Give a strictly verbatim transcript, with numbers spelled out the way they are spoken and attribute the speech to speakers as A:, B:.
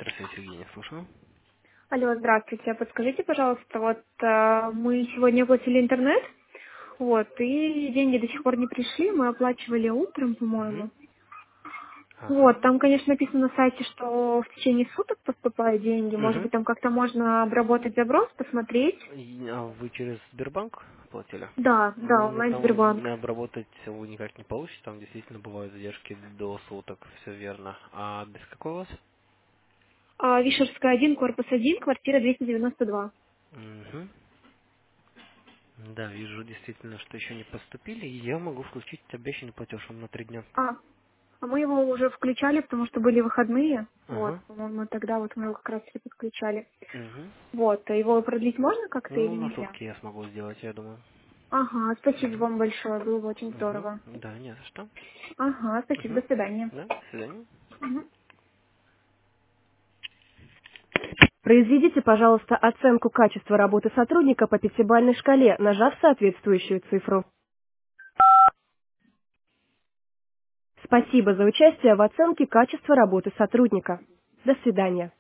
A: Здравствуйте, Евгений, слушаю.
B: Алло, здравствуйте. Подскажите, пожалуйста, вот э, мы сегодня оплатили интернет, вот, и деньги до сих пор не пришли, мы оплачивали утром,
A: Мгм.
B: по-моему. Вот,
A: Ага.
B: там, конечно, написано на сайте, что в течение суток поступают деньги. Может
A: Угу.
B: быть, там как-то можно обработать запрос, посмотреть?
A: А вы через Сбербанк платили?
B: Да, да,
A: Ну,
B: онлайн
A: там
B: Сбербанк.
A: обработать вы никак не получите, там действительно бывают задержки до суток, все верно. А без какой у вас?
B: А, Вишерская один, корпус один, квартира двести девяносто два.
A: Угу. Да, вижу действительно, что еще не поступили, и я могу включить обещанный платеж вам на три дня.
B: А, а мы его уже включали, потому что были выходные. Вот,
A: Ага.
B: по-моему, тогда вот мы его как раз и подключали.
A: Угу.
B: Вот, а его продлить можно как-то
A: Ну,
B: или
A: на
B: нельзя?
A: сутки я смогу сделать, я думаю.
B: Ага, спасибо
A: Угу.
B: вам большое, было бы очень
A: Угу.
B: здорово.
A: Да, не за что.
B: Ага, спасибо,
A: Угу.
B: до свидания.
A: Да, до свидания.
B: Мгм.
C: Произведите, пожалуйста, оценку качества работы сотрудника по пятибалльной шкале, нажав соответствующую цифру. Спасибо за участие в оценке качества работы сотрудника. До свидания.